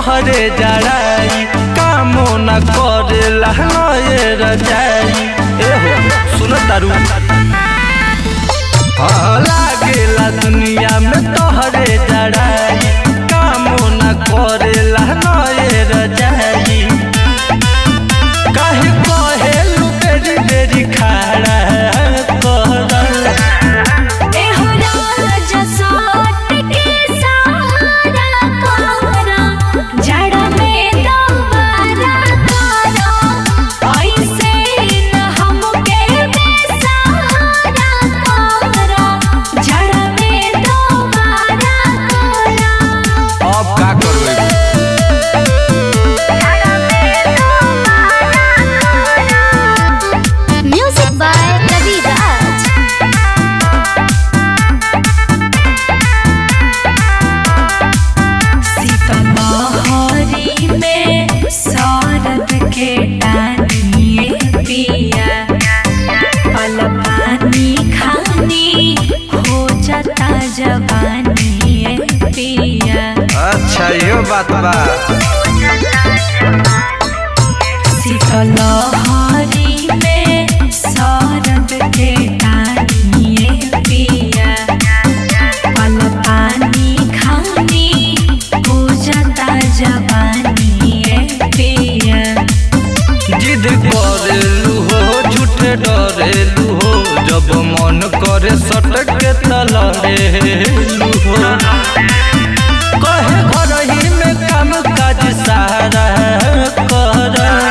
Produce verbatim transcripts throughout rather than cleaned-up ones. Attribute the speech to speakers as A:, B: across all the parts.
A: तोहरे जड़ाई कामो न करे लहनए रजाई। एहो सुन तारू लागेला दुनिया में तोहरे जड़ाई कामो न करे लहनए रजाई। काहे कहेलू बेरी बेरी खड़ा अच्छा यो बात बा
B: शीतलहरी में सरद के टानिए पिया पल पानी खानी हो जाता जवानिए पिया।
A: जिद करेलू हो झूठे डरेलू हो जब मन करे सटक के तलरेलू हो। कहे घर ही में काम काज सारा कर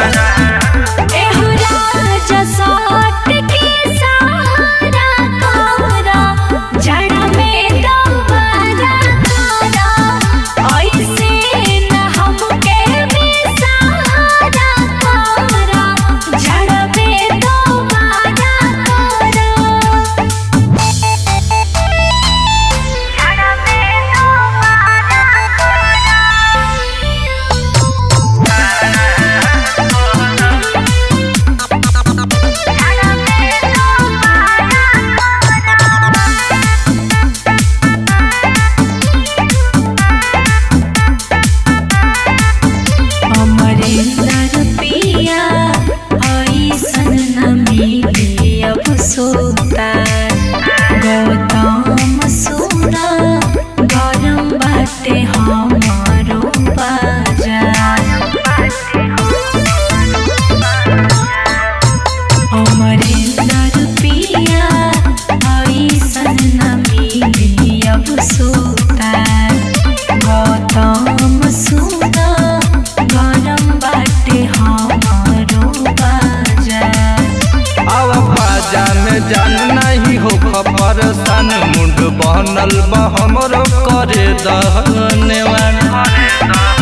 B: गौतम सुना गरम बाटे हमारो बाजार अमरेंद्र पिया ऐसन न मिली अब सुतार। गौतम सुना गरम बाटे हमारो बाजार
A: अब बाजा में जान नहीं हो खबर सन मुंड बनल बा हमरो करे दहनेवान।